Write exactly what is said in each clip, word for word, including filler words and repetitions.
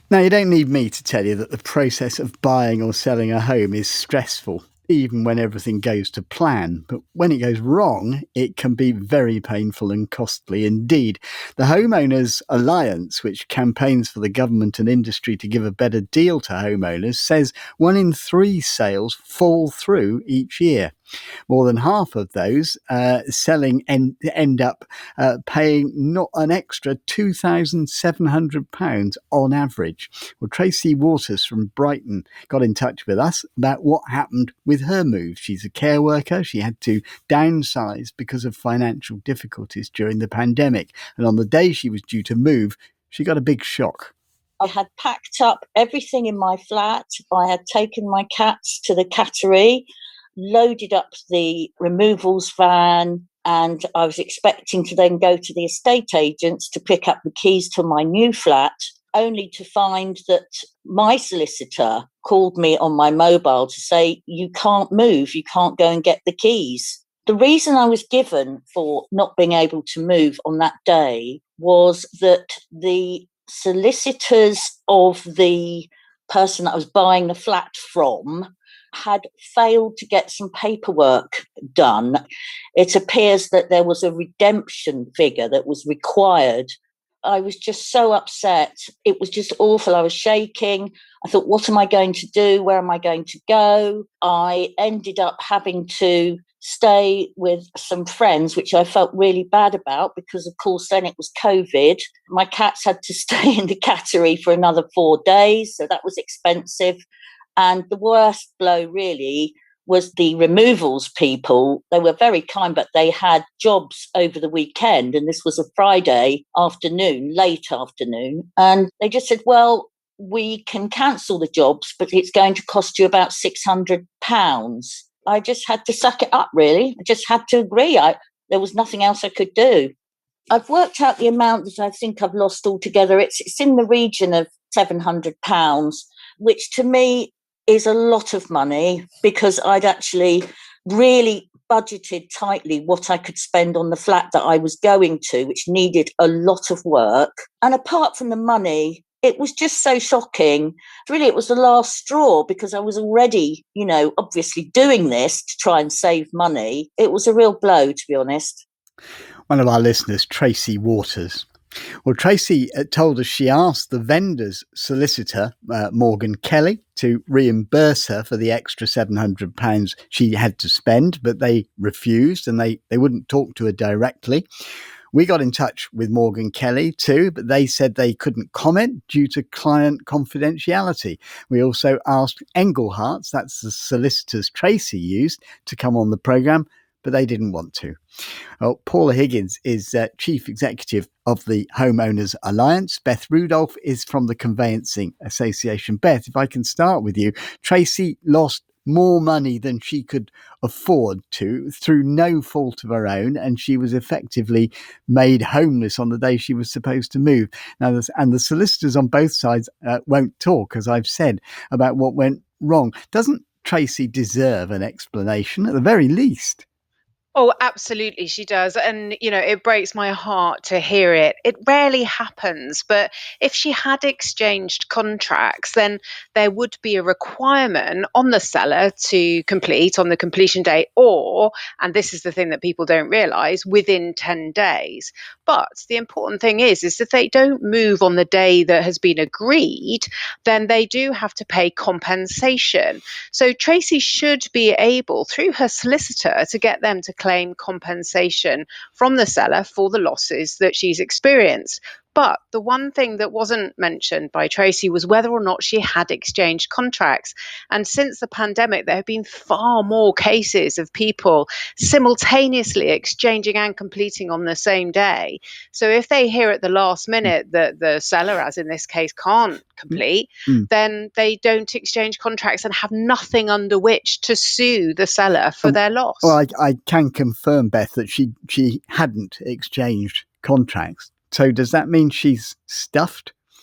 Now, you don't need me to tell you that the process of buying or selling a home is stressful, even when everything goes to plan. But when it goes wrong, it can be very painful and costly indeed. The Homeowners Alliance, which campaigns for the government and industry to give a better deal to homeowners, says one in three sales fall through each year. More than half of those uh, selling end, end up uh, paying not an extra two thousand seven hundred pounds on average. Well, Tracy Waters from Brighton got in touch with us about what happened with her move. She's a care worker. She had to downsize because of financial difficulties during the pandemic. And on the day she was due to move, she got a big shock. I had packed up everything in my flat. I had taken my cats to the cattery, loaded up the removals van, and I was expecting to then go to the estate agents to pick up the keys to my new flat, only to find that my solicitor called me on my mobile to say, you can't move, you can't go and get the keys. The reason I was given for not being able to move on that day was that the solicitors of the person that I was buying the flat from had failed to get some paperwork done. It appears that there was a redemption figure that was required. I was just so upset. It was just awful. I was shaking. I thought, what am I going to do? Where am I going to go? I ended up having to stay with some friends, which I felt really bad about because, of course, then it was COVID. My cats had to stay in the cattery for another four days, so that was expensive. And the worst blow really was the removals people. They were very kind, but they had jobs over the weekend. And this was a Friday afternoon, late afternoon. And they just said, well, we can cancel the jobs, but it's going to cost you about six hundred pounds. I just had to suck it up, really. I just had to agree. I, there was nothing else I could do. I've worked out the amount that I think I've lost altogether. It's, it's in the region of seven hundred pounds, which to me is a lot of money because I'd actually really budgeted tightly what I could spend on the flat that I was going to, which needed a lot of work. And apart from the money, it was just so shocking. Really, it was the last straw because I was already, you know, obviously doing this to try and save money. It was a real blow, to be honest. One of our listeners, Tracy Waters. Well, Tracy told us she asked the vendor's solicitor, uh, Morgan Kelly, to reimburse her for the extra seven hundred pounds she had to spend, but they refused and they, they wouldn't talk to her directly. We got in touch with Morgan Kelly too, but they said they couldn't comment due to client confidentiality. We also asked Engleharts, that's the solicitors Tracy used, to come on the programme, but they didn't want to. Well, Paula Higgins is uh, Chief Executive of the Homeowners Alliance. Beth Rudolph is from the Conveyancing Association. Beth, if I can start with you, Tracy lost more money than she could afford to through no fault of her own, and she was effectively made homeless on the day she was supposed to move. Now, and the solicitors on both sides uh, won't talk, as I've said, about what went wrong. Doesn't Tracy deserve an explanation at the very least? Oh, absolutely, she does. And, you know, it breaks my heart to hear it. It rarely happens. But if she had exchanged contracts, then there would be a requirement on the seller to complete on the completion date or, and this is the thing that people don't realise, within ten days. But the important thing is, is if they don't move on the day that has been agreed, then they do have to pay compensation. So Tracy should be able, through her solicitor, to get them to claim compensation from the seller for the losses that she's experienced. But the one thing that wasn't mentioned by Tracy was whether or not she had exchanged contracts. And since the pandemic, there have been far more cases of people simultaneously exchanging and completing on the same day. So if they hear at the last minute that the seller, as in this case, can't complete, mm. then they don't exchange contracts and have nothing under which to sue the seller for um, their loss. Well, I, I can confirm, Beth, that she she hadn't exchanged contracts. So does that mean she's stuffed?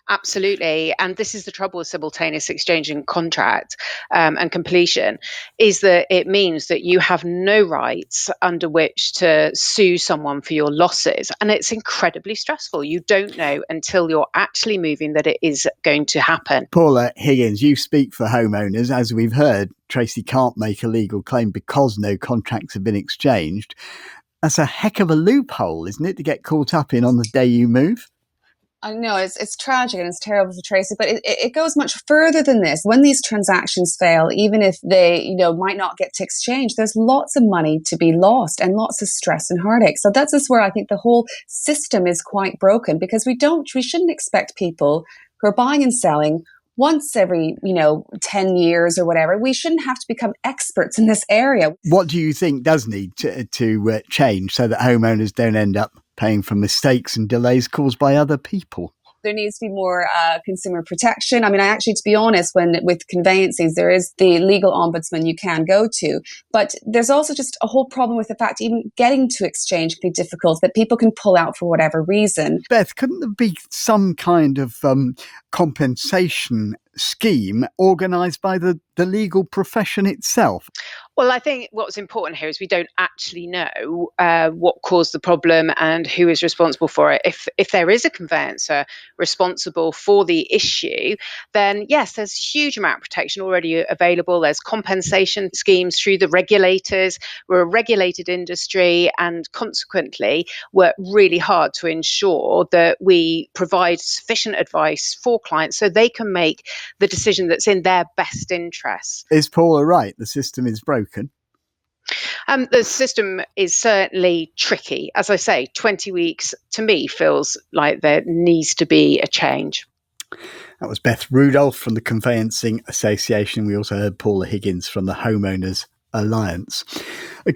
Absolutely. And this is the trouble with simultaneous exchange and contract um, and completion, is that it means that you have no rights under which to sue someone for your losses. And it's incredibly stressful. You don't know until you're actually moving that it is going to happen. Paula Higgins, you speak for homeowners. As we've heard, Tracy can't make a legal claim because no contracts have been exchanged. That's a heck of a loophole, isn't it, to get caught up in on the day you move? I know it's it's tragic and it's terrible for Tracy, but it, it goes much further than this. When these transactions fail, even if they, you know, might not get to exchange, there's lots of money to be lost and lots of stress and heartache. So that's just where I think the whole system is quite broken, because we don't, we shouldn't expect people who are buying and selling once every, you know, ten years or whatever. We shouldn't have to become experts in this area. What do you think does need to, to uh, change so that homeowners don't end up paying for mistakes and delays caused by other people? There needs to be more uh, consumer protection. I mean, I actually, to be honest, when with conveyances, there is the legal ombudsman you can go to. But there's also just a whole problem with the fact even getting to exchange can be difficult, that people can pull out for whatever reason. Beth, couldn't there be some kind of um, compensation scheme organised by the, the legal profession itself? Well, I think what's important here is we don't actually know uh, what caused the problem and who is responsible for it. If if there is a conveyancer responsible for the issue, then yes, there's a huge amount of protection already available. There's compensation schemes through the regulators. We're a regulated industry, and consequently work really hard to ensure that we provide sufficient advice for clients so they can make the decision that's in their best interests. Is Paula right? The system is broken? Um, the system is certainly tricky. As I say, twenty weeks to me feels like there needs to be a change. That was Beth Rudolph from the Conveyancing Association. We also heard Paula Higgins from the Homeowners Alliance.